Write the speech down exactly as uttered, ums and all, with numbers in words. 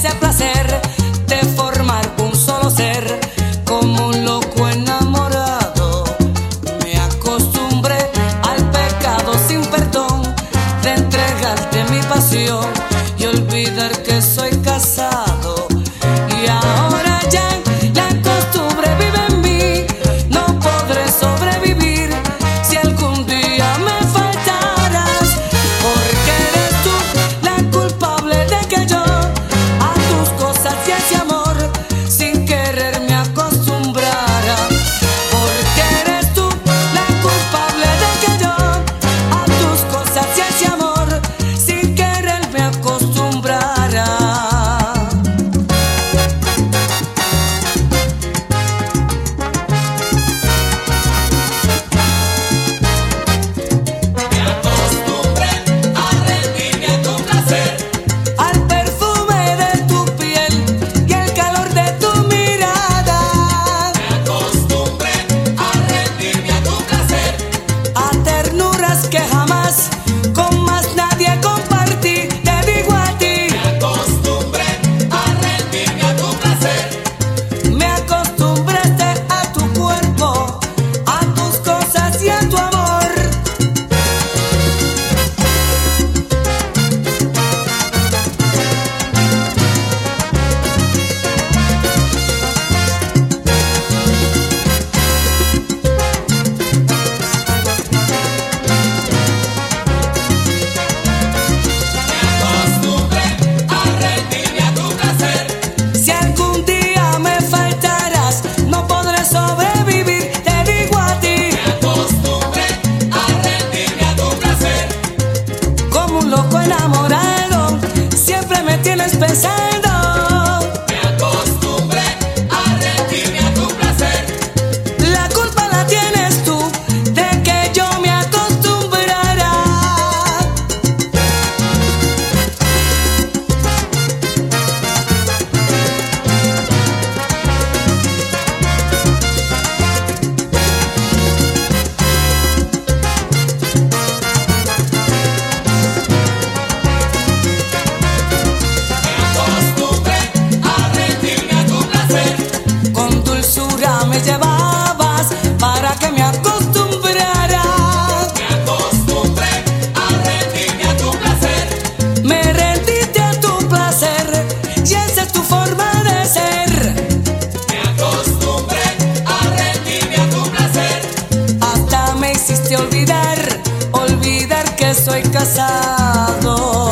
ese placer de formar un solo ser. Como un loco enamorado me acostumbré al pecado sin perdón de entregarte mi pasión y olvidar que soy casado. Y ahora ya la costumbre vive en mí, no podré sobrevivir si algún día me faltaras, porque eres tú la culpable de que yo a tus cosas y ese amor sin querer me acostumbrara, porque eres tú la culpable de que yo a tus cosas y ese amor sin querer me acostumbrara. Al perfume de tu piel y el calor de tu mirada, Me acostumbré a rendirme a tu placer. a ternuras que jamás con más nadie compartí. Te digo a ti, Me acostumbré a rendirme a tu placer. me acostumbraste a tu cuerpo, a tus cosas y a tu amor. Me acostumbré a rendirme a tu placer. Si algún día me faltarás, no podré sobrevivir. Te digo a ti, Me acostumbré a rendirme a tu placer. como un loco enamorado, siempre me tienes pensando. Me acostumbré a rendirme a tu placer. La culpa la tienes tú de que yo me acostumbrara. Me acostumbré a rendirme a tu placer. Con dulzura me llevabas para que me acostumbrara. Me acostumbré a rendirme a tu placer. Me rendiste a tu placer y esa es tu forma de ser. Me acostumbré a rendirme a tu placer. Hasta me hiciste olvidar, olvidar que soy casado.